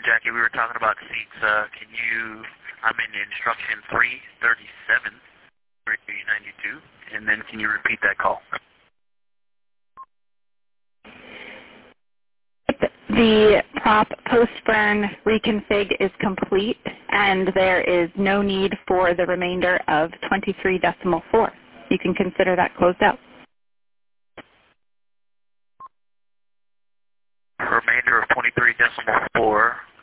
Jackie, we were talking about seats. Can you, I'm in instruction 337, 392, and then can you repeat that call? The prop post-burn reconfig is complete, and there is no need for the remainder of 23.4. You can consider that closed out. Remainder of 23.4.